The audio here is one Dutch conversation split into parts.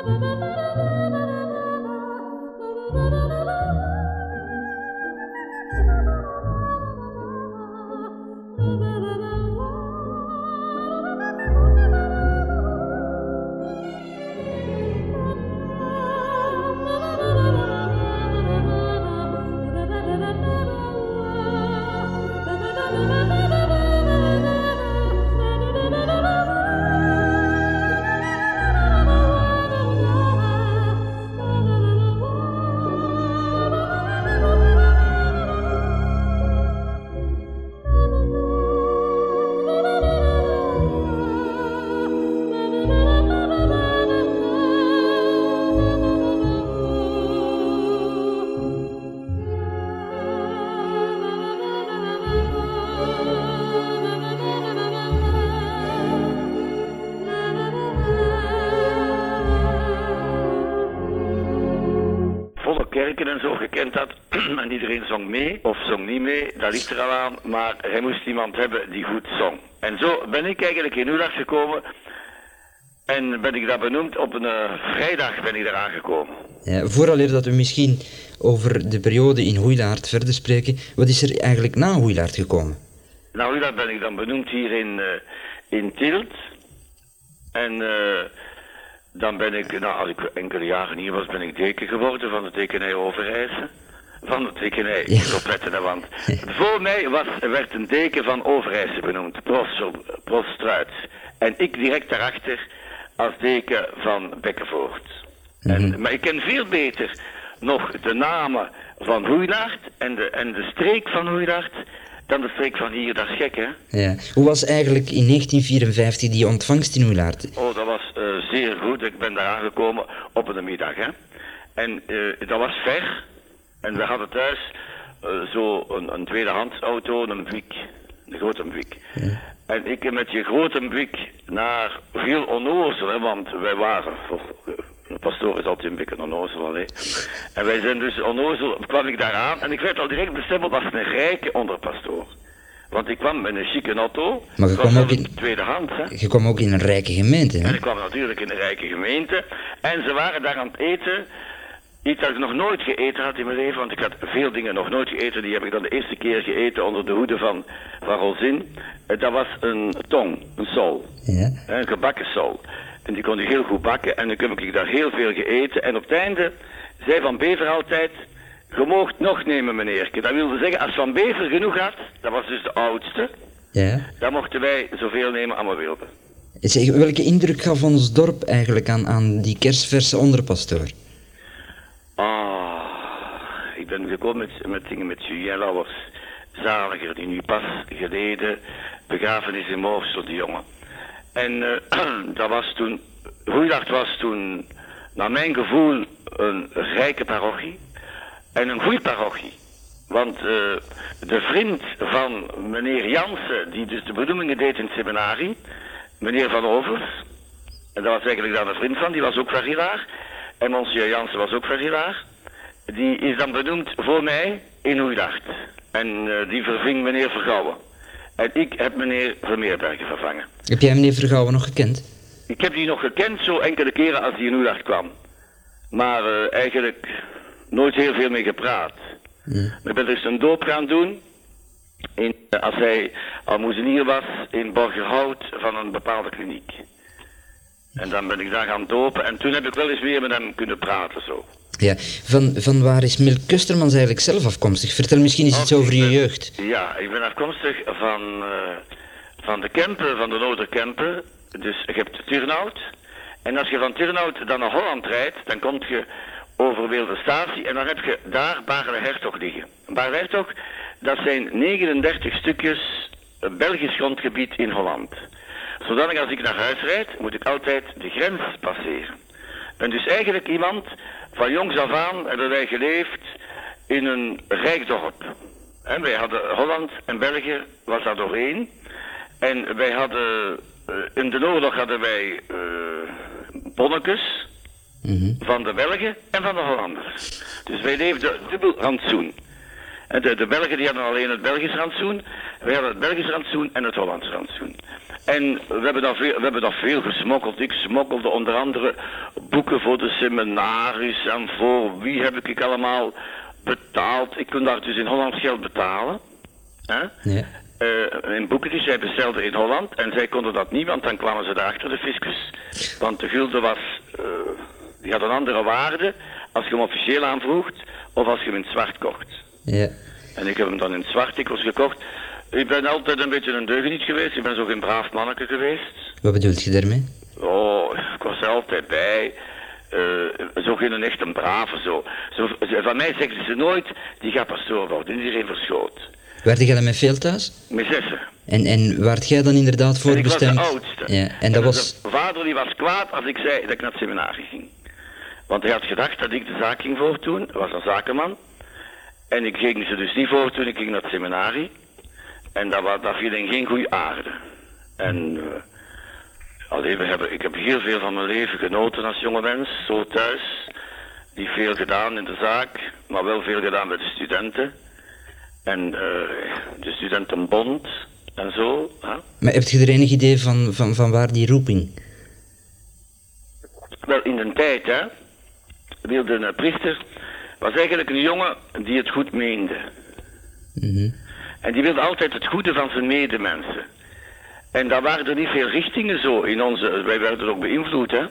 kerken en zo gekend had. En iedereen zong mee, of zong niet mee, dat ligt er al aan. Maar hij moest iemand hebben die goed zong. En zo ben ik eigenlijk in Hoeilaart gekomen. En ben ik daar benoemd, op een vrijdag ben ik daar aangekomen. Ja, vooraleer dat we misschien over de periode in Hoeilaart verder spreken, wat is er eigenlijk na Hoeilaart gekomen? Na Hoeilaart ben ik dan benoemd hier in Tielt. En dan ben ik, als ik enkele jaren hier was, ben ik deken geworden van de tekenij Overijse. Van de tekenij, ja. opletten, want voor mij werd een deken van Overijse benoemd, Prost Struits. En ik direct daarachter als deken van Bekkenvoort. Mm-hmm. Maar ik ken veel beter nog de namen van Hoeilaart en de streek van Hoeilaart dan de streek van hier, dat is gek, hè? Ja. Hoe was eigenlijk in 1954 die ontvangst in Hoeilaart? Oh, dat was zeer goed. Ik ben daar aangekomen op een middag, hè. En dat was ver. En we hadden thuis zo een tweedehands auto, een Buick. Een grote Buick. Ja. En ik met je grote Buick naar veel onnozel, hè, want wij waren... De pastoor is altijd een beetje onnozel, hè. En wij zijn dus onnozel, kwam ik daar aan en ik werd al direct bestempeld als een rijke onderpastoor. Want ik kwam met een chique auto, maar je kwam ook in tweedehands, hè. Je kwam ook in een rijke gemeente, hè? En ik kwam natuurlijk in een rijke gemeente en ze waren daar aan het eten. Iets dat ik nog nooit gegeten had in mijn leven, want ik had veel dingen nog nooit gegeten. Die heb ik dan de eerste keer gegeten onder de hoede van Rosin. Dat was een tong, een sol. Ja. Een gebakken sol. En die kon ik heel goed bakken en dan heb ik daar heel veel gegeten. En op het einde zei Van Bever altijd, je moogt nog nemen meneerke. Dat wilde zeggen, als Van Bever genoeg had, dat was dus de oudste, ja. Dan mochten wij zoveel nemen aan we wilden. Zeg, welke indruk gaf ons dorp eigenlijk aan die kerstverse onderpastoor? Ik ben gekomen met dingen met Julien Lauwers, zaliger, die nu pas geleden begraven is in Moorsel, die jongen. En dat was toen, Hoeilaart was toen, naar mijn gevoel, een rijke parochie en een goede parochie. Want de vriend van meneer Jansen, die dus de benoemingen deed in het seminarie, meneer Van Overs, en dat was eigenlijk dan een vriend van, die was ook Varilaar, en monsieur Jansen was ook Varilaar, die is dan benoemd voor mij in Hoeilaart. En die verving meneer Vergouwen. En ik heb meneer Vermeerbergen vervangen. Heb jij meneer Vergouwen nog gekend? Ik heb die nog gekend zo enkele keren als hij in Hoeilaart kwam. Maar eigenlijk nooit heel veel mee gepraat. Ja. Ik ben dus een doop gaan doen. Als hij almoezenier was in Borgerhout van een bepaalde kliniek. En dan ben ik daar gaan dopen en toen heb ik wel eens weer met hem kunnen praten zo. Ja, van waar is Milk Kustermans eigenlijk zelf afkomstig? Vertel misschien eens iets over je jeugd. Ja, ik ben afkomstig van de Kempen, van de Noorderkempen. Dus je hebt Turnhout. En als je van Turnhout dan naar Holland rijdt, dan kom je over Weelde Statie en dan heb je daar Baarle-Hertog liggen. Baarle-Hertog, dat zijn 39 stukjes Belgisch grondgebied in Holland. Zodanig als ik naar huis rijd, moet ik altijd de grens passeren. En dus eigenlijk iemand, van jongs af aan hebben wij geleefd in een rijk dorp. En wij hadden Holland en België was daar doorheen. En wij hadden, in de oorlog hadden wij bonnetjes van de Belgen en van de Hollanders. Dus wij leefden dubbel rantsoen. En de Belgen die hadden alleen het Belgisch rantsoen, wij hadden het Belgisch rantsoen en het Hollands rantsoen. En we hebben dat veel gesmokkeld. Ik smokkelde onder andere boeken voor de seminaries en voor wie heb ik allemaal betaald. Ik kon daar dus in Holland geld betalen. Hè? Ja. In boeken die zij bestelden in Holland en zij konden dat niet, want dan kwamen ze daarachter, de fiscus. Want de gulden was, die had een andere waarde als je hem officieel aanvroegt of als je hem in het zwart kocht. Ja. En ik heb hem dan in het zwart dikwijls gekocht. Ik ben altijd een beetje een deugeniet geweest, ik ben zo geen braaf manneke geweest. Wat bedoelt je daarmee? Oh, ik was er altijd bij. Zo geen echt een brave zo. Van mij zeggen ze nooit, die gaat pastoor worden, iedereen verschoot. Werd jij dan met veel thuis? Met zessen. En waart jij dan inderdaad voor bestemd? Ik was de oudste. Ja, en dat was... De vader die was kwaad als ik zei dat ik naar het seminarie ging. Want hij had gedacht dat ik de zaak ging voortdoen. Hij was een zakenman. En ik ging ze dus niet voortdoen, ik ging naar het seminarie. En dat viel in geen goede aarde. En ik heb heel veel van mijn leven genoten als jonge mens, zo thuis. Niet veel gedaan in de zaak, maar wel veel gedaan met de studenten. En de studentenbond en zo. Hè? Maar heb je er enig idee van waar die roeping? Wel, in de tijd, hè, wilde een priester, was eigenlijk een jongen die het goed meende. Mm-hmm. En die wilde altijd het goede van zijn medemensen. En daar waren er niet veel richtingen zo in wij werden ook beïnvloed, hè.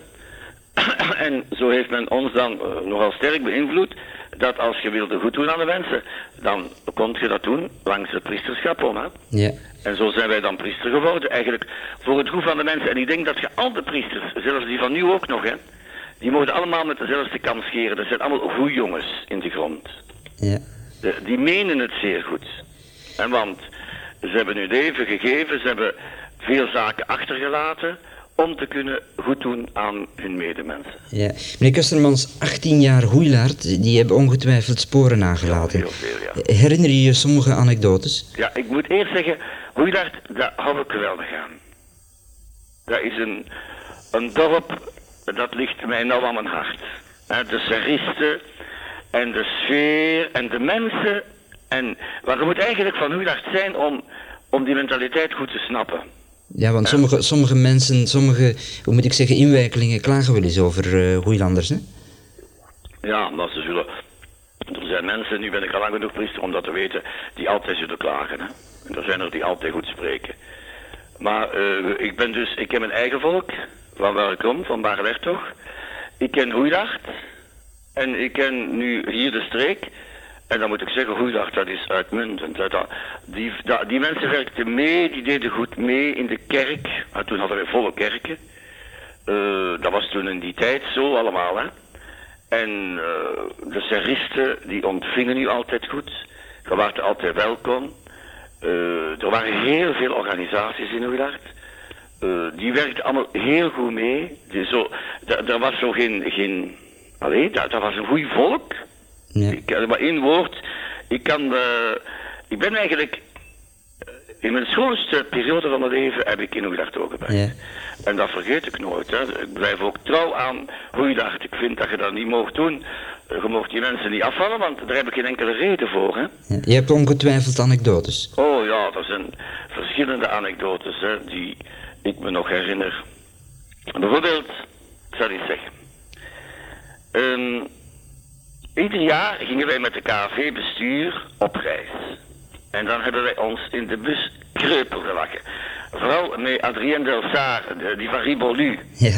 En zo heeft men ons dan nogal sterk beïnvloed, dat als je wilde goed doen aan de mensen, dan kon je dat doen langs het priesterschap om, hè. Ja. En zo zijn wij dan priester geworden, eigenlijk voor het goed van de mensen. En ik denk dat je al de priesters, zelfs die van nu ook nog, hè, die mogen allemaal met dezelfde kant scheren. Dat zijn allemaal goede jongens in de grond. Ja. Die menen het zeer goed. En want ze hebben hun leven gegeven, ze hebben veel zaken achtergelaten om te kunnen goed doen aan hun medemensen. Ja. Meneer Kustermans, 18 jaar Hoeilaard, die hebben ongetwijfeld sporen nagelaten. Ja, heel veel, ja. Herinner je je sommige anekdotes? Ja, ik moet eerst zeggen, Hoeilaard, daar hou ik geweldig aan. Dat is een dorp, dat ligt mij nou aan mijn hart. De seristen en de sfeer en de mensen. Maar je moet eigenlijk van Hoeilaard zijn om die mentaliteit goed te snappen. Ja, want sommige mensen, hoe moet ik zeggen, inwijkelingen klagen wel eens over Hoeilanders, hè? Ja, maar er zijn mensen, nu ben ik al lang genoeg priester om dat te weten, die altijd zullen klagen, hè. En er zijn er die altijd goed spreken. Maar ik ken mijn eigen volk, van waar ik kom, van Baarwerthoog. Ik ken Hoeilaard. En ik ken nu hier de streek. En dan moet ik zeggen, Hoeilaard, dat is uitmuntend. Die mensen werkten mee, die deden goed mee in de kerk. Maar toen hadden we volle kerken. Dat was toen in die tijd zo allemaal, hè. En de seristen, die ontvingen u altijd goed. Je was altijd welkom. Er waren heel veel organisaties in Hoeilaard. Die werkten allemaal heel goed mee. Er was zo geen allee, dat was een goed volk. Ja. Maar één woord. Ik ben eigenlijk in mijn schoonste periode van mijn leven heb ik in Hoeilaard ook gewerkt. Ja. En dat vergeet ik nooit. Hè. Ik blijf ook trouw aan Hoeilaard. Ik vind dat je dat niet mocht doen. Je mocht die mensen niet afvallen, want daar heb ik geen enkele reden voor. Hè. Ja, je hebt ongetwijfeld anekdotes. Oh ja, dat zijn verschillende anekdotes, hè, die ik me nog herinner. Bijvoorbeeld, ik zal iets zeggen. Ieder jaar gingen wij met de KV-bestuur op reis. En dan hebben wij ons in de bus kreupel gelachen. Vooral met Adrien Delsart, die van Ribolu. Ja.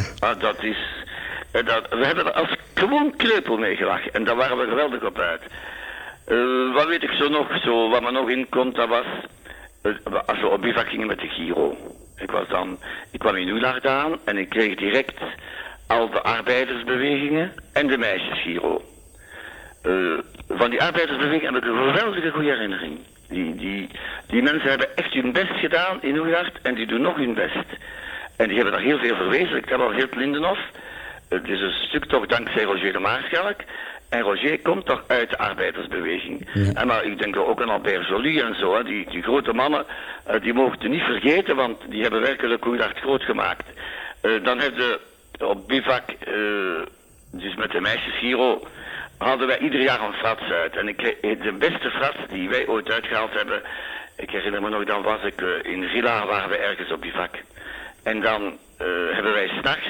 We hebben er als gewoon kreupel mee gelachen. En daar waren we geweldig op uit. Wat weet ik zo nog? Wat me nog inkomt, dat was... als we op bivak gingen met de Giro. Ik kwam in Hoeilaard aan en ik kreeg direct al de arbeidersbewegingen en de meisjesgiro. Van die arbeidersbeweging heb ik een geweldige goede herinnering. Die mensen hebben echt hun best gedaan in Hoeilaard en die doen nog hun best. En die hebben daar heel veel verwezenlijkt. Dat was heel Lindenhof. Het is een stuk toch dankzij Roger de Maarschalk. En Roger komt toch uit de arbeidersbeweging. Ja. Maar ik denk ook aan Albert Joly en zo. Hè. Die grote mannen, die mogen je niet vergeten, want die hebben werkelijk Hoeilaard groot gemaakt. Dan hebben ze op bivak, dus met de meisjesgiro, hadden wij ieder jaar een frats uit. En de beste frats die wij ooit uitgehaald hebben, ik herinner me nog, dan was ik in Rilla, waren we ergens op bivak. En dan hebben wij 's nachts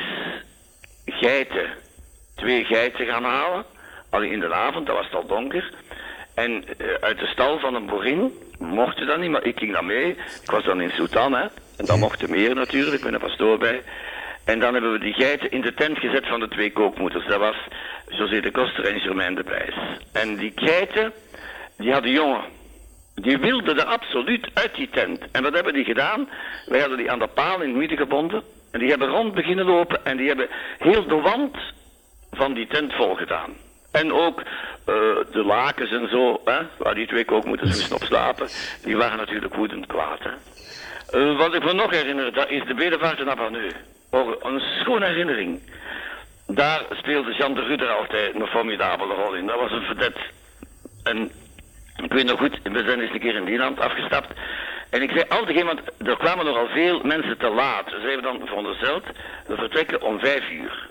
geiten, 2 geiten gaan halen. Alleen in de avond, dat was het al donker. En uit de stal van een boerin, mochten dat niet, maar ik ging dan mee. Ik was dan in Soutan, hè. En dan mochten meer natuurlijk, ik ben er pastoor bij. En dan hebben we die geiten in de tent gezet van de 2 kookmoeders. Dat was José de Koster en Germaine de Pijs. En die geiten, die hadden jongen. Die wilden er absoluut uit die tent. En wat hebben die gedaan? Wij hadden die aan de paal in het midden gebonden. En die hebben rond beginnen lopen. En die hebben heel de wand van die tent vol gedaan. En ook de lakens en zo, hè, waar die 2 kookmoeders moesten op slapen. Die waren natuurlijk woedend kwaad. Hè. Wat ik me nog herinner, dat is de bedevaart naar Navanu. Een schone herinnering. Daar speelde Jean de Rudder altijd een formidabele rol in. Dat was een vedette. En ik weet nog goed, we zijn eens een keer in Dienland afgestapt. En ik zei altijd, want er kwamen nogal veel mensen te laat. Ze hebben dan verondersteld, we vertrekken om 5 uur.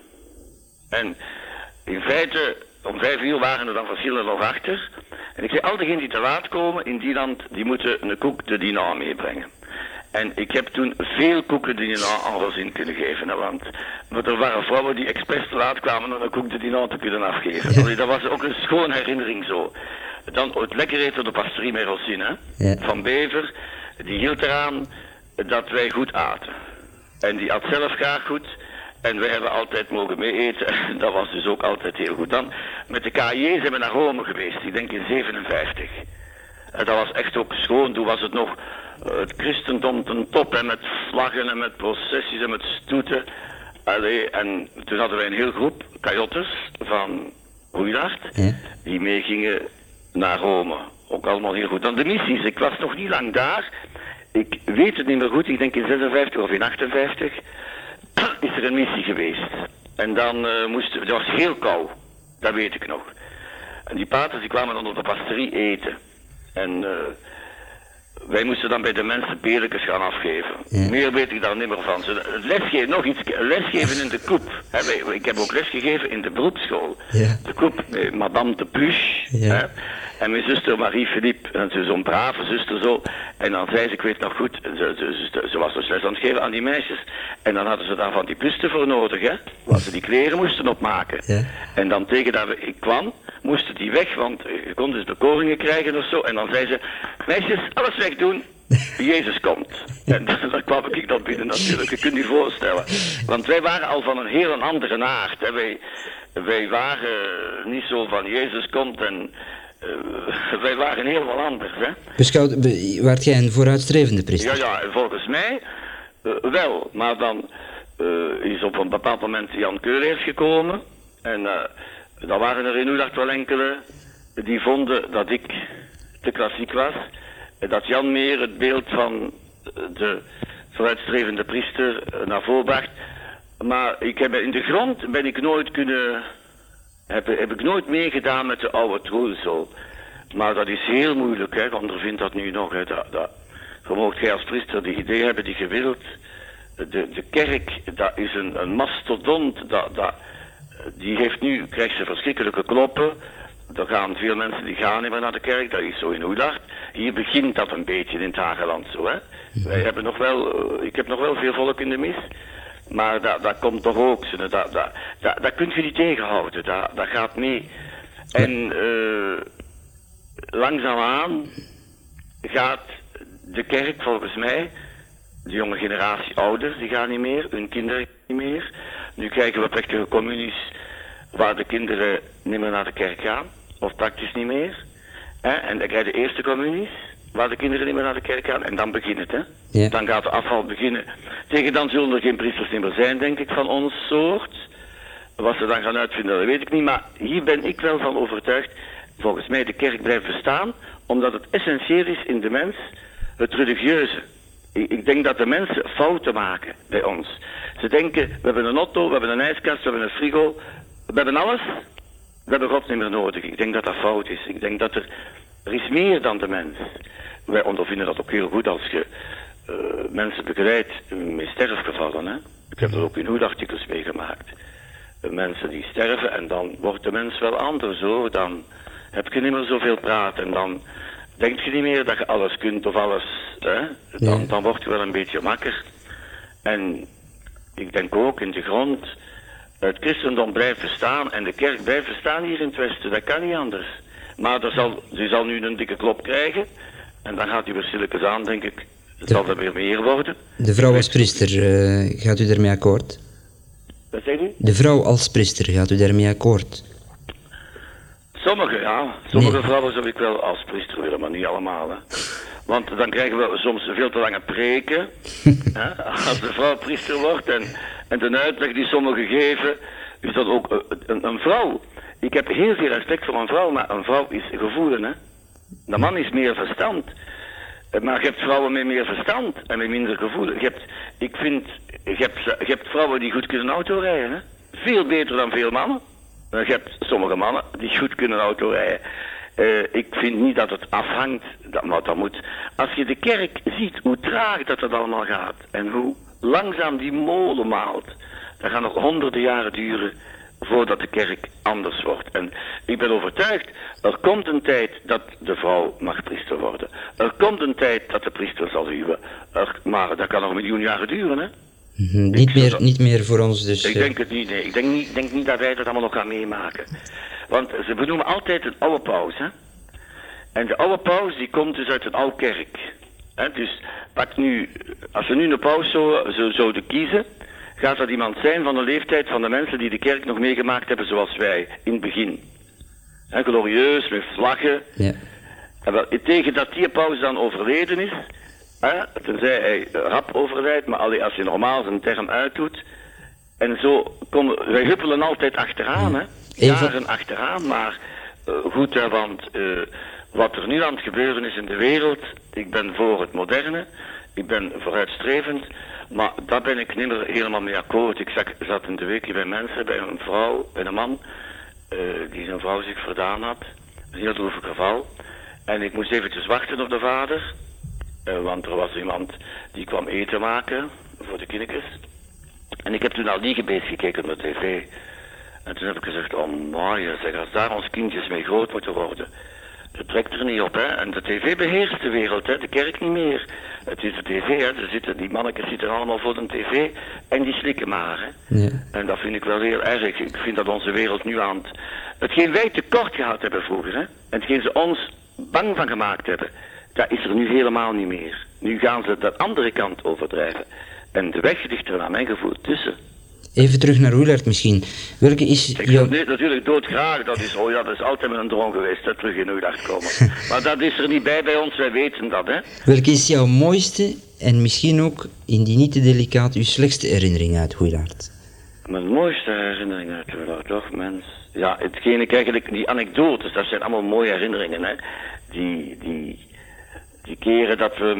En in feite, om 5 uur waren er dan verschillen nog achter. En ik zei, al diegenen die te laat komen in Dienland, die moeten een koek de Dinant meebrengen. En ik heb toen veel koeken de Dinant alles in kunnen geven. Hè, want er waren vrouwen die expres te laat kwamen om een koek de Dinant te kunnen afgeven. Allee, dat was ook een schoon herinnering zo. Dan het lekker eten de pastorie Merosine, hè, van Bever. Die hield eraan dat wij goed aten. En die at zelf graag goed. En wij hebben altijd mogen mee eten. Dat was dus ook altijd heel goed. Dan met de KJ zijn we naar Rome geweest. Ik denk in 57. En dat was echt ook schoon. Toen was het nog het christendom ten top. En met vlaggen en met processies en met stoeten. Allee, en toen hadden wij een heel groep kajottes van Hoeidart. Die meegingen naar Rome. Ook allemaal heel goed. Dan de missies. Ik was nog niet lang daar. Ik weet het niet meer goed. Ik denk in 56 of in 58 is er een missie geweest. En dan het was heel koud. Dat weet ik nog. En die paters die kwamen dan op de pastorie eten. En wij moesten dan bij de mensen beerlijkes gaan afgeven. Meer weet ik daar niet meer van. Lesgeven, nog iets, lesgeven in de koep. Ik heb ook lesgegeven in de beroepsschool. De koep, madame de Puche. En mijn zuster Marie-Philippe, en ze zo'n brave zuster zo. En dan zei ze, ik weet nog goed, ze was dus les aan het geven aan die meisjes. En dan hadden ze daar van die busten voor nodig, hè. Waar ze die kleren moesten opmaken. En dan tegen dat ik kwam, moesten die weg, want je kon dus bekoringen krijgen of zo. En dan zei ze, meisjes, alles wegdoen, Jezus komt. En dan kwam ik dan binnen natuurlijk, je kunt je voorstellen. Want wij waren al van een heel andere aard. Hè. Wij waren niet zo van Jezus komt en wij waren helemaal anders. Hè. Waart jij een vooruitstrevende priester? Ja, volgens mij wel. Maar dan is op een bepaald moment Jan Keuleers gekomen. En dan waren er in Hoeidart wel enkele die vonden dat ik te klassiek was. Dat Jan meer het beeld van de vooruitstrevende priester naar voren bracht. Maar in de grond ben ik nooit heb ik nooit meegedaan met de oude troelsel. Maar dat is heel moeilijk, hè. Ondervind dat nu nog, hè. Je moogt jij als priester die idee hebben die je wilt. De kerk, dat is een mastodont. Die krijgt ze verschrikkelijke kloppen. Er gaan veel mensen die gaan niet meer naar de kerk, dat is zo in Hoeidart. Hier begint dat een beetje in het Hageland zo, hè. Wij hebben ik heb nog wel veel volk in de mis. Maar dat komt toch ook. Dat kun je niet tegenhouden. Dat gaat mee. En langzaamaan gaat de kerk volgens mij, de jonge generatie ouders, die gaan niet meer, hun kinderen niet meer. Nu krijgen we plechtige communies waar de kinderen niet meer naar de kerk gaan, of praktisch niet meer. En dan krijg je de eerste communies, waar de kinderen niet meer naar de kerk gaan, en dan begint het, hè. Ja. Dan gaat de afval beginnen. Tegen dan zullen er geen priesters meer zijn, denk ik, van ons soort. Wat ze dan gaan uitvinden, dat weet ik niet, maar hier ben ik wel van overtuigd, volgens mij de kerk blijft bestaan, omdat het essentieel is in de mens, het religieuze. Ik denk dat de mensen fouten maken bij ons. Ze denken, we hebben een auto, we hebben een ijskast, we hebben een frigo, we hebben alles, we hebben God niet meer nodig. Ik denk dat dat fout is. Ik denk dat er is meer dan de mens. Wij ondervinden dat ook heel goed als je mensen begeleidt met sterfgevallen. Hè? Ik heb er ook in hoedartikels meegemaakt. Mensen die sterven en dan wordt de mens wel anders hoor. Dan heb je niet meer zoveel praat en dan denk je niet meer dat je alles kunt of alles. Hè? Dan word je wel een beetje makker. En ik denk ook in de grond, het christendom blijft bestaan en de kerk blijft bestaan hier in het Westen. Dat kan niet anders. Maar u zal nu een dikke klop krijgen en dan gaat u weer stilletjes aan, denk ik. Zal er weer meer worden. De vrouw als priester, gaat u daarmee akkoord? Wat zegt u? De vrouw als priester, gaat u daarmee akkoord? Sommige, ja. Sommige vrouwen zou ik wel als priester willen, maar niet allemaal. Hè. Want dan krijgen we soms veel te lange preken. Hè, als de vrouw priester wordt. En de uitleg die sommigen geven, is dat ook een vrouw. Ik heb heel veel respect voor een vrouw, maar een vrouw is gevoelig. Hè. De man is meer verstand. Maar je hebt vrouwen met meer verstand en met minder gevoel. Je hebt vrouwen die goed kunnen autorijden. Hè. Veel beter dan veel mannen. Je hebt sommige mannen die goed kunnen autorijden. Ik vind niet dat het afhangt, maar dat moet. Als je de kerk ziet, hoe traag dat allemaal gaat en hoe langzaam die molen maalt, dan gaan nog honderden jaren duren voordat de kerk anders wordt. En ik ben overtuigd, er komt een tijd dat de vrouw mag priester worden. Er komt een tijd dat de priester zal huwen. Maar dat kan nog 1 miljoen jaren duren, hè? Niet meer voor ons dus. Ik denk het niet, nee. Ik denk niet dat wij dat allemaal nog gaan meemaken. Want ze benoemen altijd een oude paus, hè. En de oude paus die komt dus uit een oude kerk. Hè? Dus pak nu, als we nu een paus zouden kiezen, gaat dat iemand zijn van de leeftijd van de mensen die de kerk nog meegemaakt hebben zoals wij, in het begin. Hè, glorieus, met vlaggen. Ja. En wel, tegen dat die paus dan overleden is, tenzij hij rap overlijdt, maar als je normaal zijn term uitdoet. En zo komen, wij huppelen altijd achteraan, hè. Jaren achteraan, maar goed, hè, want wat er nu aan het gebeuren is in de wereld, ik ben voor het moderne, ik ben vooruitstrevend, maar daar ben ik niet meer helemaal mee akkoord. Ik zat in de week bij mensen, bij een vrouw, bij een man, die zijn vrouw zich verdaan had, een heel droevig geval. En ik moest eventjes wachten op de vader. Want er was iemand die kwam eten maken voor de kindjes. En ik heb toen al Liegebeest gekeken op de tv. En toen heb ik gezegd, oh mooi, zeg, als daar ons kindjes mee groot moeten worden. Dat trekt er niet op, hè. En de tv beheerst de wereld, hè. De kerk niet meer. Het is de tv, hè. Die mannetjes zitten allemaal voor de tv en die slikken maar, hè. Ja. En dat vind ik wel heel erg. Ik vind dat onze wereld nu aan hetgeen wij tekort gehad hebben vroeger, hè. En hetgeen ze ons bang van gemaakt hebben. Dat is er nu helemaal niet meer. Nu gaan ze de andere kant overdrijven. En de weg ligt er naar mijn gevoel tussen. Even terug naar Hoeilaert misschien. Welke is ik wil natuurlijk doodgraag, dat is altijd mijn droom geweest, dat terug in Hoeilaert komen. Maar dat is er niet bij ons, wij weten dat, hè. Welke is jouw mooiste en misschien ook, indien niet te delicaat, uw slechtste herinnering uit Hoeilaert? Mijn mooiste herinnering uit Hoeilaert, toch, mens? Ja, hetgeen ik eigenlijk, die anekdotes, dat zijn allemaal mooie herinneringen, hè. Die keren dat we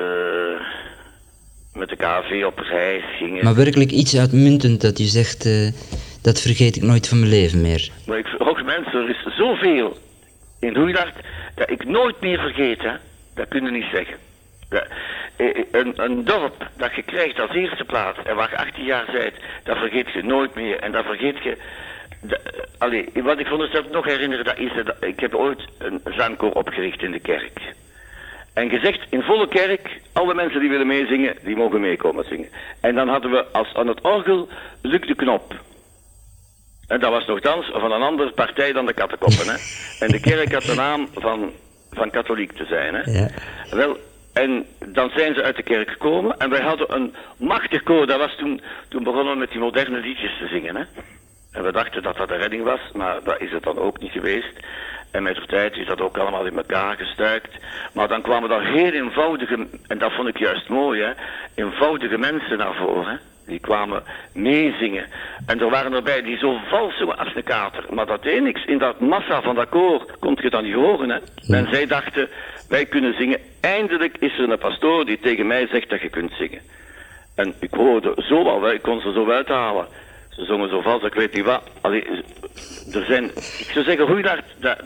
met de KV op reis gingen. Maar werkelijk iets uitmuntend dat u zegt, dat vergeet ik nooit van mijn leven meer. Maar ook mensen, er is zoveel in Hoeilaert dat ik nooit meer vergeet, hè. Dat kun je niet zeggen. Een dorp dat je krijgt als eerste plaats en waar je 18 jaar bent, dat vergeet je nooit meer. En dat vergeet je... wat ik vond nog herinneren, dat is ik heb ooit een zangkoor opgericht in de kerk. En gezegd, in volle kerk, alle mensen die willen meezingen, die mogen meekomen zingen. En dan hadden we aan het orgel Luc de Knop. En dat was nogthans van een andere partij dan de Kattenkoppen, hè. En de kerk had de naam van katholiek te zijn, hè. Ja. Wel, en dan zijn ze uit de kerk gekomen en wij hadden een machtig koor. Dat was toen begonnen we met die moderne liedjes te zingen, hè. En we dachten dat dat de redding was, maar dat is het dan ook niet geweest. En met de tijd is dat ook allemaal in elkaar gestuikt. Maar dan kwamen er heel eenvoudige, en dat vond ik juist mooi, hè, eenvoudige mensen naar voren. Die kwamen meezingen. En er waren erbij die zo vals zongen als een kater. Maar dat deed niks. In dat massa van dat koor kon je dat niet horen, hè. En zij dachten, wij kunnen zingen. Eindelijk is er een pastoor die tegen mij zegt dat je kunt zingen. En ik hoorde zo al, ik kon ze zo uithalen. Ze zongen zo vals, ik weet niet wat. Allee, er zijn, ik zou zeggen, Hoeilaert,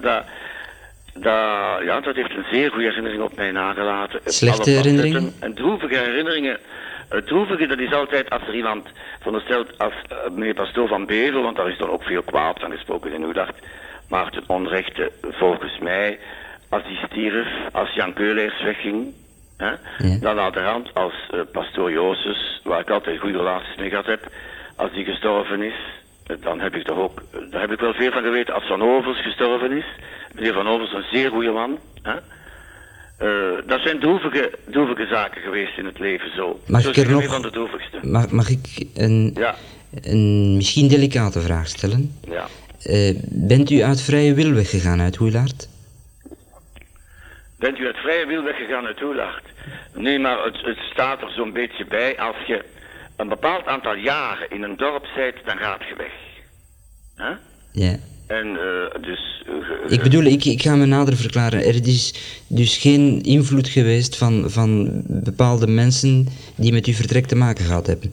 dat heeft een zeer goede herinnering op mij nagelaten. Slechte herinneringen? En droevige herinneringen. Het droevige, dat is altijd als er iemand veronderstelt als meneer Pastoor van Bevel, want daar is dan ook veel kwaad van gesproken in Hoeilaert. Maar ten onrechte, volgens mij, als die stierf, als Jan Keulaers wegging, Hè? Ja. Dan aan de hand als pastoor Jozes, waar ik altijd goede relaties mee gehad heb, als die gestorven is, dan heb ik toch ook, daar heb ik wel veel van geweten. Als Van Overs gestorven is, meneer Van Overs, een zeer goede man. Hè? Dat zijn droevige zaken geweest in het leven zo. Mag zo ik er is een nog- van de droevigste. Mag ik Ja, een misschien delicate vraag stellen? ja. Bent u uit vrije wil weggegaan uit Hoeilaard? Bent u uit vrije wil weggegaan uit Hoeilaard? Nee, maar het staat er zo'n beetje bij. Als je een bepaald aantal jaren in een dorp bent, dan gaat je weg. Hè? Ja. En dus... Ik bedoel, ik ga me nader verklaren. Er is dus geen invloed geweest van bepaalde mensen die met uw vertrek te maken gehad hebben.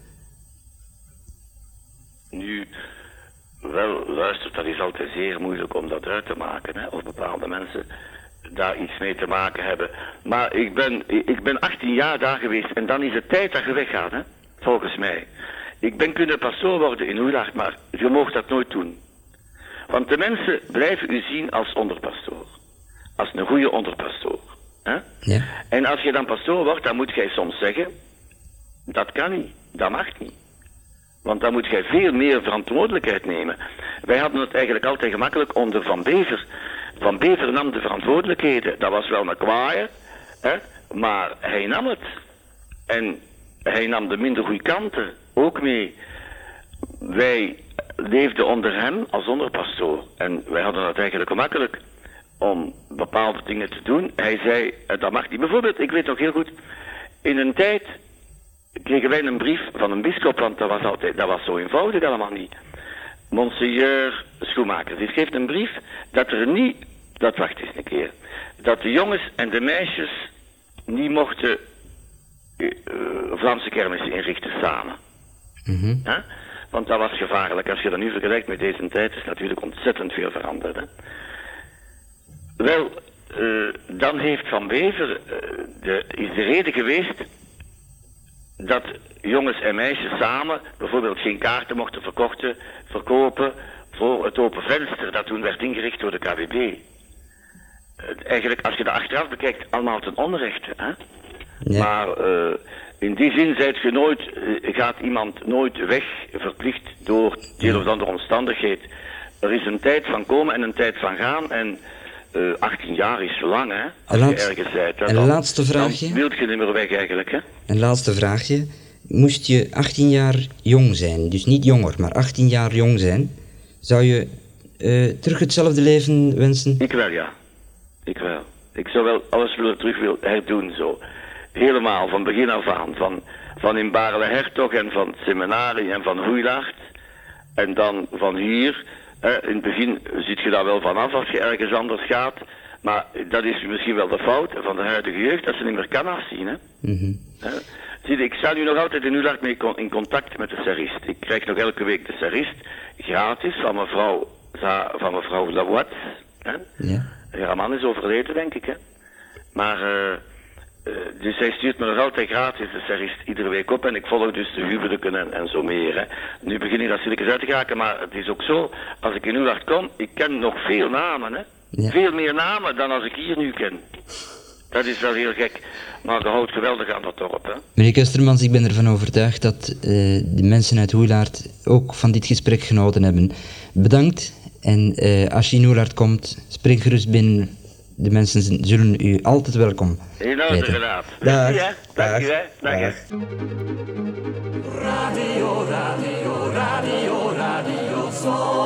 Nu, wel, luister, dat is altijd zeer moeilijk om dat uit te maken, hè, of bepaalde mensen daar iets mee te maken hebben. Maar ik ben 18 jaar daar geweest en dan is het tijd dat je weggaat, hè, volgens mij. Ik ben kunnen pastoor worden in Hoeilaard, maar je mag dat nooit doen. Want de mensen blijven u zien als onderpastoor. Als een goede onderpastoor. Hè? Ja. En als je dan pastoor wordt, dan moet jij soms zeggen, dat kan niet, dat mag niet. Want dan moet jij veel meer verantwoordelijkheid nemen. Wij hadden het eigenlijk altijd gemakkelijk onder Van Bever. Van Bever nam de verantwoordelijkheden. Dat was wel een kwaaie, hè? Maar hij nam het. En hij nam de minder goede kanten ook mee. Wij leefden onder hem als onderpastoor. En wij hadden het eigenlijk gemakkelijk om bepaalde dingen te doen. Hij zei, dat mag niet. Bijvoorbeeld, ik weet nog heel goed, in een tijd kregen wij een brief van een bisschop, want dat was zo eenvoudig allemaal niet. Monseigneur Schoenmakers, die schreef een brief dat er niet, dat wacht eens een keer, dat de jongens en de meisjes niet mochten Vlaamse kermissen inrichten samen. Mhm. Hè? Want dat was gevaarlijk. Als je dat nu vergelijkt met deze tijd, is natuurlijk ontzettend veel veranderd. Hè? Wel, dan heeft Van Bever, is de reden geweest dat jongens en meisjes samen bijvoorbeeld geen kaarten mochten verkopen voor het open venster dat toen werd ingericht door de KVB. Eigenlijk, als je dat achteraf bekijkt, allemaal ten onrechte. Hè? Ja. Maar in die zin gaat iemand nooit weg verplicht door de een of andere omstandigheid. Er is een tijd van komen en een tijd van gaan en 18 jaar is lang, hè, als je ergens bent. Hè, een laatste vraagje. Dan wil je niet meer weg eigenlijk, hè. Een laatste vraagje. Moest je 18 jaar jong zijn, dus niet jonger, maar 18 jaar jong zijn, zou je terug hetzelfde leven wensen? Ik wel, ja. Ik wel. Ik zou wel alles willen herdoen, zo. Helemaal, van begin af aan. Van in Baarle-Hertog en van het seminarie en van Hoeilaard. En dan van hier. In het begin ziet je daar wel vanaf als je ergens anders gaat. Maar dat is misschien wel de fout van de huidige jeugd, dat ze niet meer kan afzien. Hè? Mhm. Zie je, ik sta nu nog altijd in Hoeilaard mee in contact met de serist. Ik krijg nog elke week de serist, gratis, van mevrouw Lavoie. Ja. Haar man is overleden, denk ik. Hè? Maar, dus hij stuurt me nog altijd gratis de serist iedere week op. En ik volg dus de huwelijken en zo meer. Hè? Nu begin ik dat stilletjes uit te raken, maar het is ook zo, als ik in Hoeilaard kom, ik ken nog veel namen. Hè? Ja. Veel meer namen dan als ik hier nu ken. Dat is wel heel gek, maar je houdt geweldig aan dat dorp. Hè? Meneer Kustermans, ik ben ervan overtuigd dat de mensen uit Hoeilaard ook van dit gesprek genoten hebben. Bedankt en als je in Hoeilaard komt, spreek gerust binnen. De mensen zullen u altijd welkom In orde heten. gedaan. Dag. Merci, hè? Dank u, hè? Dank je. Dag. Radio, radio, radio, radio, zo.